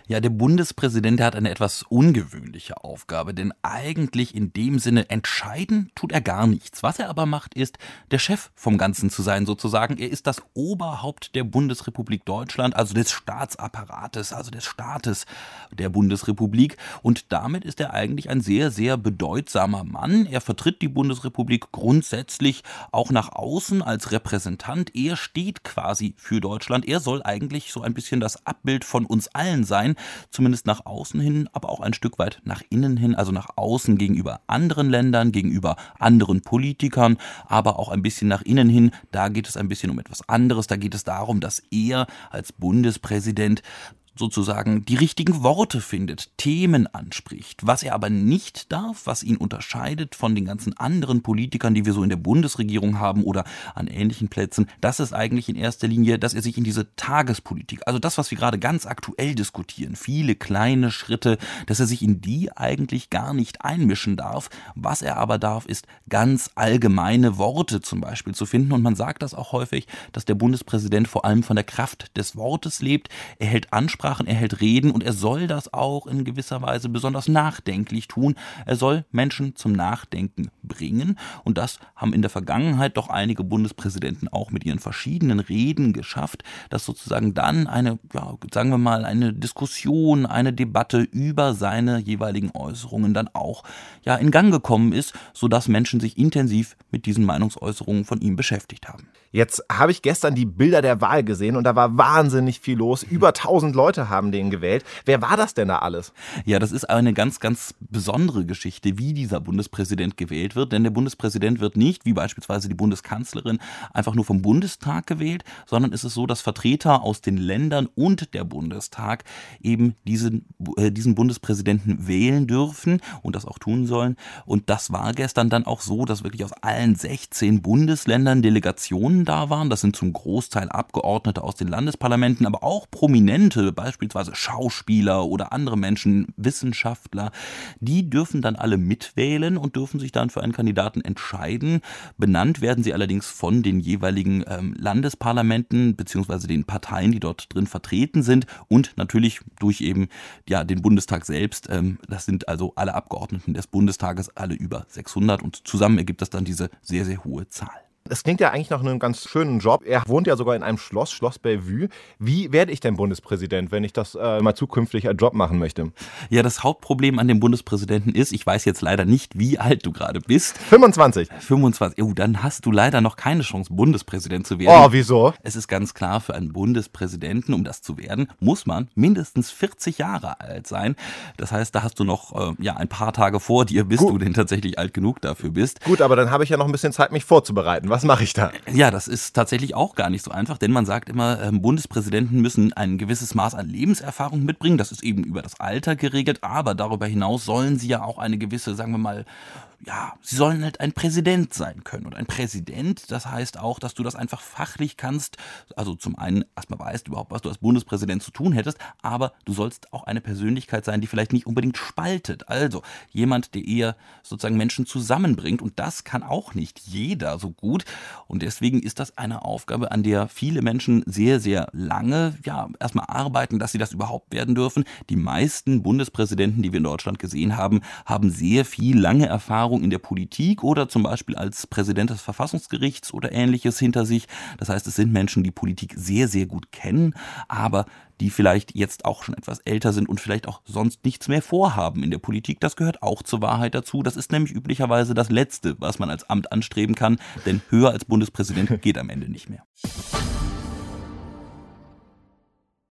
Ja, der Bundespräsident, der hat eine etwas ungewöhnliche Aufgabe, denn eigentlich in dem Sinne entscheiden tut er gar nichts. Was er aber macht, ist, der Chef vom Ganzen zu sein sozusagen. Er ist das Oberhaupt der Bundesrepublik Deutschland, also des Staatsapparates, also des Staates der Bundesrepublik. Und damit ist er eigentlich ein sehr, sehr bedeutsamer Mann. Er vertritt die Bundesrepublik grundsätzlich auch nach außen als Repräsentant. Er steht quasi für Deutschland. Er soll eigentlich so ein bisschen das Abbild von uns allen sein, zumindest nach außen hin, aber auch ein Stück weit nach innen hin, also nach außen gegenüber anderen Ländern, gegenüber anderen Politikern, aber auch ein bisschen nach innen hin. Da geht es ein bisschen um etwas anderes. Da geht es darum, dass er als Bundespräsident sozusagen die richtigen Worte findet, Themen anspricht. Was er aber nicht darf, was ihn unterscheidet von den ganzen anderen Politikern, die wir so in der Bundesregierung haben oder an ähnlichen Plätzen, das ist eigentlich in erster Linie, dass er sich in diese Tagespolitik, also das, was wir gerade ganz aktuell diskutieren, viele kleine Schritte, dass er sich in die eigentlich gar nicht einmischen darf. Was er aber darf, ist ganz allgemeine Worte zum Beispiel zu finden. Und man sagt das auch häufig, dass der Bundespräsident vor allem von der Kraft des Wortes lebt. Er hält Ansprachen, er hält Reden und er soll das auch in gewisser Weise besonders nachdenklich tun. Er soll Menschen zum Nachdenken bringen und das haben in der Vergangenheit doch einige Bundespräsidenten auch mit ihren verschiedenen Reden geschafft, dass sozusagen dann eine, ja, sagen wir mal, eine Diskussion, eine Debatte über seine jeweiligen Äußerungen dann auch ja in Gang gekommen ist, sodass Menschen sich intensiv mit diesen Meinungsäußerungen von ihm beschäftigt haben. Jetzt habe ich gestern die Bilder der Wahl gesehen und da war wahnsinnig viel los. Über 1000 Leute haben den gewählt. Wer war das denn da alles? Ja, das ist eine ganz, ganz besondere Geschichte, wie dieser Bundespräsident gewählt wird. Denn der Bundespräsident wird nicht, wie beispielsweise die Bundeskanzlerin, einfach nur vom Bundestag gewählt, sondern es ist so, dass Vertreter aus den Ländern und der Bundestag eben diesen Bundespräsidenten wählen dürfen und das auch tun sollen. Und das war gestern dann auch so, dass wirklich aus allen 16 Bundesländern Delegationen da waren. Das sind zum Großteil Abgeordnete aus den Landesparlamenten, aber auch Prominente, beispielsweise Schauspieler oder andere Menschen, Wissenschaftler. Die dürfen dann alle mitwählen und dürfen sich dann für einen Kandidaten entscheiden. Benannt werden sie allerdings von den jeweiligen Landesparlamenten beziehungsweise den Parteien, die dort drin vertreten sind und natürlich durch eben ja den Bundestag selbst. Das sind also alle Abgeordneten des Bundestages, alle über 600 und zusammen ergibt das dann diese sehr, sehr hohe Zahl. Es klingt ja eigentlich nach einem ganz schönen Job. Er wohnt ja sogar in einem Schloss Bellevue. Wie werde ich denn Bundespräsident, wenn ich das mal zukünftig als Job machen möchte? Ja, das Hauptproblem an dem Bundespräsidenten ist, ich weiß jetzt leider nicht, wie alt du gerade bist. 25. 25. Oh, dann hast du leider noch keine Chance, Bundespräsident zu werden. Oh, wieso? Es ist ganz klar, für einen Bundespräsidenten, um das zu werden, muss man mindestens 40 Jahre alt sein. Das heißt, da hast du noch ein paar Tage vor dir, bis du denn tatsächlich alt genug dafür bist. Gut, aber dann habe ich ja noch ein bisschen Zeit, mich vorzubereiten. Was mache ich da? Ja, das ist tatsächlich auch gar nicht so einfach, denn man sagt immer, Bundespräsidenten müssen ein gewisses Maß an Lebenserfahrung mitbringen. Das ist eben über das Alter geregelt, aber darüber hinaus sollen sie ja auch eine gewisse, sagen wir mal, ja, sie sollen halt ein Präsident sein können. Und ein Präsident, das heißt auch, dass du das einfach fachlich kannst. Also zum einen erstmal weißt du überhaupt, was du als Bundespräsident zu tun hättest, aber du sollst auch eine Persönlichkeit sein, die vielleicht nicht unbedingt spaltet. Also jemand, der eher sozusagen Menschen zusammenbringt. Und das kann auch nicht jeder so gut. Und deswegen ist das eine Aufgabe, an der viele Menschen sehr, sehr lange erstmal arbeiten, dass sie das überhaupt werden dürfen. Die meisten Bundespräsidenten, die wir in Deutschland gesehen haben, haben sehr viel lange Erfahrung in der Politik oder zum Beispiel als Präsident des Verfassungsgerichts oder Ähnliches hinter sich. Das heißt, es sind Menschen, die Politik sehr, sehr gut kennen, aber die vielleicht jetzt auch schon etwas älter sind und vielleicht auch sonst nichts mehr vorhaben in der Politik. Das gehört auch zur Wahrheit dazu. Das ist nämlich üblicherweise das Letzte, was man als Amt anstreben kann, denn höher als Bundespräsident geht am Ende nicht mehr.